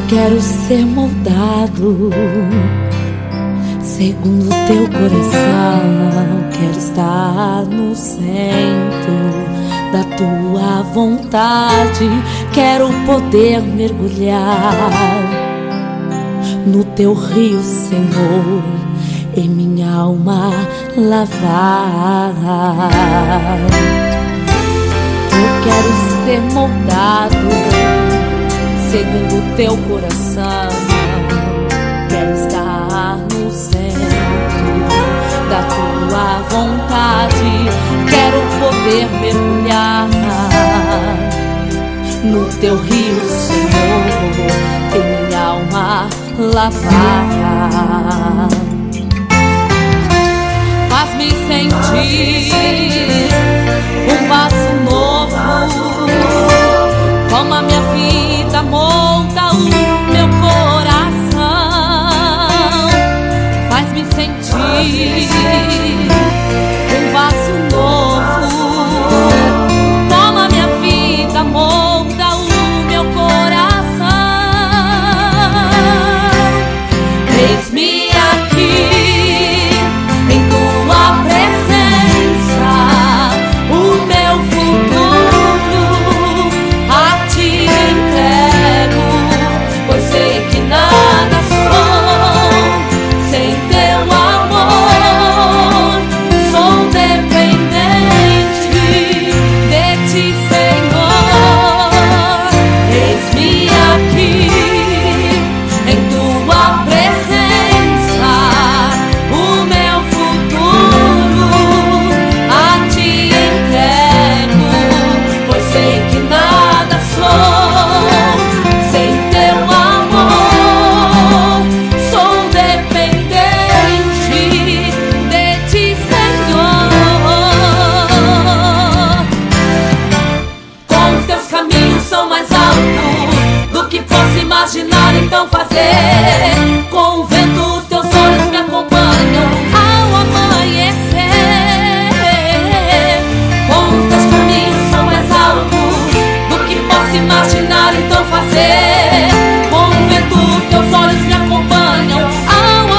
Quero ser moldado segundo teu coração. Quero estar no centro da tua vontade. Quero poder mergulhar no teu rio, Senhor, e minha alma lavar. Eu quero ser moldado segundo teu coração. Quero estar no centro da tua vontade. Quero poder mergulhar no teu rio, Senhor, e minha alma lavar. Faz-me sentir um vaso novo. Toma minha vida, molda o meu coração. Faz-me sentir um vaso novo. Toma minha vida, molda o meu coração. Eis-me aqui em tua presença, o meu futuro a ti entrego, pois sei que nada sou sem teu amor. Sou dependente de ti, Senhor. Eis-me aqui em tua presença, o meu futuro a ti entrego, pois sei que nada sou sem teu amor. Sou dependente de ti, Senhor. Com teus caminhos são mais altos do que posso imaginar, então fazer. Com o vento teus olhos me acompanham ao amanhecer. Com teus caminhos são mais altos do que posso imaginar, então fazer. Com o vento teus olhos me acompanham ao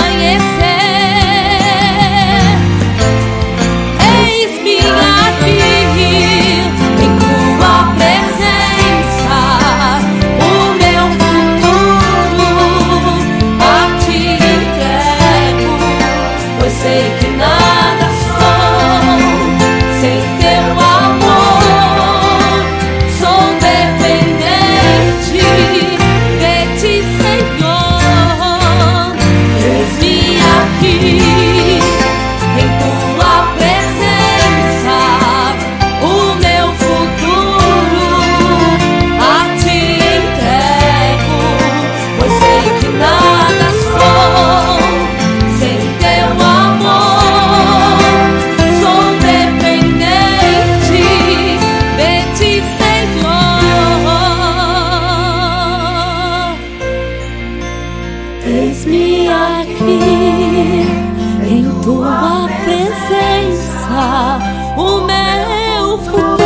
amanhecer. Eis-me aqui em tua presença, o meu futuro a ti entrego, pois sei que nada sou sem teu amor. Sou dependente de ti, Senhor. Eis-me aqui em tua presença, o meu futuro a ti entrego, pois sei que nada sou sem teu amor. Sou dependente de ti, Senhor. Eis-me aqui em tua presença, o meu futuro